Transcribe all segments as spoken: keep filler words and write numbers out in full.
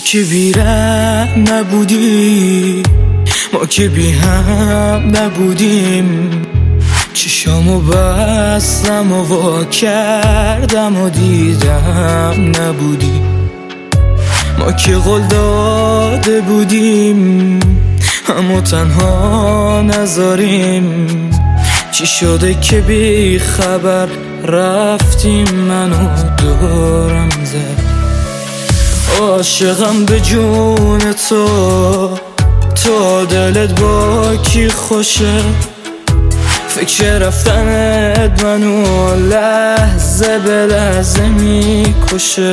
که بی‌رحم نبودی، ما که بی هم نبودیم. چشامو بستم و وا کردم و دیدم نبودی. ما که قول داده بودیم اما تنها نذاریم. چی شده که بی خبر رفتیم، منو دورم زد. عاشقم به جون تو، تو دلت با کی خوشه؟ فکر رفتنت منو لحظه به لحظه میکشه.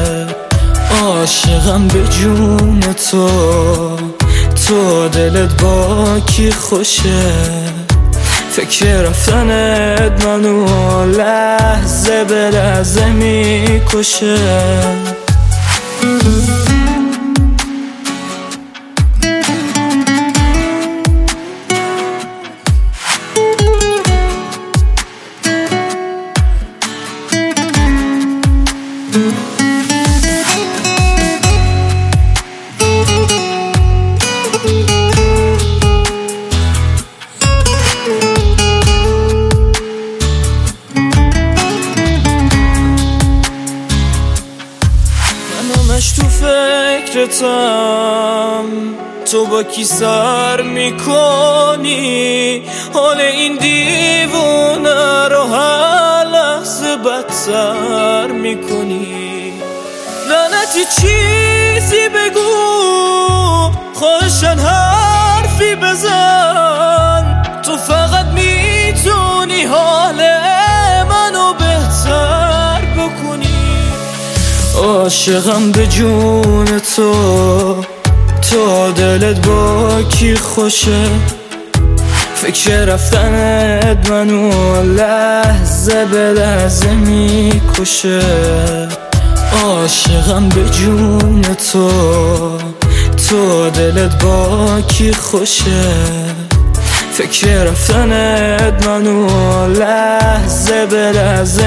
عاشقم به جون تو، تو دلت با کی خوشه؟ فکر رفتنت منو لحظه به لحظه میکشه. همش تو فکرتم، تو با کی سر میکنی؟ حال این دیوونه رو هر لحظه بدتر میکنی. لعنتی چیزی بگو، خواهشن حرفی بزن. تو فقط میتونی حال منو بهتر بکنی. عاشقم به جون تو، تو دلت با کی خوشه؟ فکر رفتنت منو لحظه به لحظه میکشه. عاشقم به جون تو، تو دلت با کی خوشه؟ فکر رفتنت منو لحظه به لحظه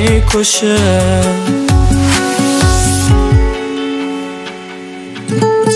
میکشه.